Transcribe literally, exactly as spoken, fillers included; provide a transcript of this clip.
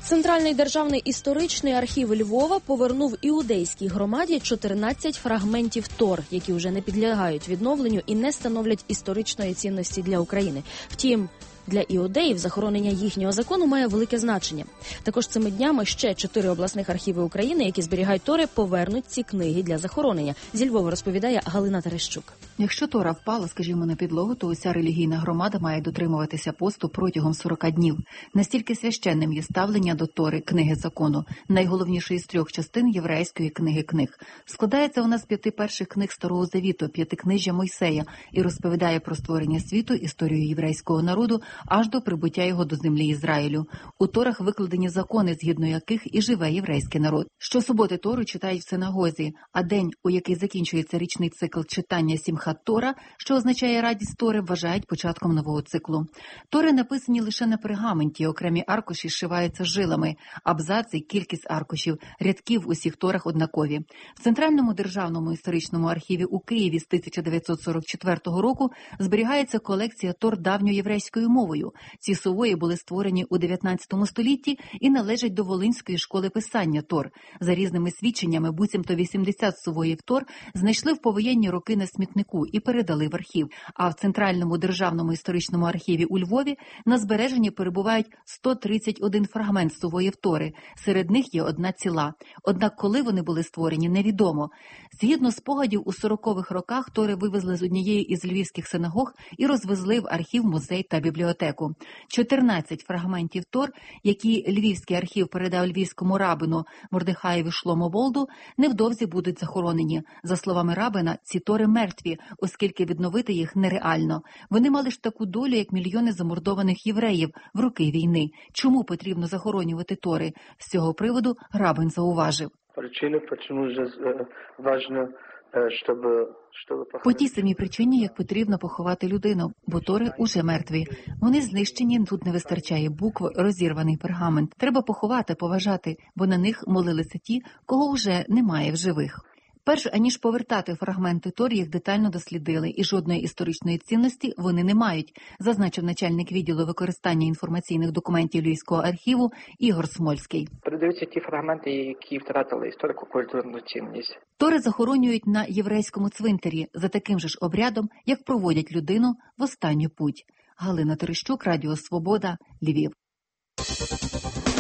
Центральний державний історичний архів Львова повернув іудейській громаді чотирнадцять фрагментів Тор, які вже не підлягають відновленню і не становлять історичної цінності для України. Втім, для іудеїв захоронення їхнього закону має велике значення. Також цими днями ще чотири обласних архіви України, які зберігають Тори, повернуть ці книги для захоронення. Зі Львова розповідає Галина Терещук. Якщо Тора впала, скажімо, на підлогу, то уся релігійна громада має дотримуватися посту протягом сорока днів. Настільки священним є ставлення до Тори, книги закону, найголовнішої з трьох частин єврейської книги книг. Складається вона з п'яти перших книг Старого Завіту, п'ятикнижжя Мойсея, і розповідає про створення світу, історію єврейського народу, аж до прибуття його до землі Ізраїлю. У Торах викладені закони, згідно яких і живе єврейський народ. Щосуботи Тору читають в синагозі, а день, у який закінчується річний цикл читання Сімхат Тора, що означає радість Тори, вважають початком нового циклу. Тори написані лише на пергаменті, окремі аркуші зшиваються жилами, абзаци, кількість аркушів, рядків в усіх Торах однакові. В Центральному державному історичному архіві у Києві з тисяча дев'ятсот сорок четвертого року зберігається колекція Тор давньоєврейською мовою. Ці сувої були створені у дев'ятнадцятому столітті і належать до Волинської школи писання Тор. За різними свідченнями, буцімто вісімдесят сувоїв Тор знайшли в повоєнні роки на смітнику і передали в архів. А в Центральному державному історичному архіві у Львові на збереженні перебувають сто тридцять один фрагмент сувоїв Тори. Серед них є одна ціла. Однак коли вони були створені, невідомо. Згідно спогадів, у сорокових роках Тори вивезли з однієї із львівських синагог і розвезли в архів, музей та бібліотеку. чотирнадцять фрагментів Тор, які Львівський архів передав львівському рабину Мордехаєві Шломо Волду, невдовзі будуть захоронені. За словами рабина, ці Тори мертві, оскільки відновити їх нереально. Вони мали ж таку долю, як мільйони замордованих євреїв в роки війни. Чому потрібно захоронювати Тори? З цього приводу рабин зауважив. Причина, чому ж важливо, щоб По тій самій причині, як потрібно поховати людину, бо Тори уже мертві. Вони знищені, тут не вистачає букв, розірваний пергамент. Треба поховати, поважати, бо на них молилися ті, кого вже немає в живих. Перш аніж повертати фрагменти Тор, їх детально дослідили, і жодної історичної цінності вони не мають, зазначив начальник відділу використання інформаційних документів Львівського архіву Ігор Смольський. Передаються ті фрагменти, які втратили історико-культурну цінність. Тори захоронюють на єврейському цвинтарі за таким же ж обрядом, як проводять людину в останню путь. Галина Терещук, Радіо Свобода, Львів.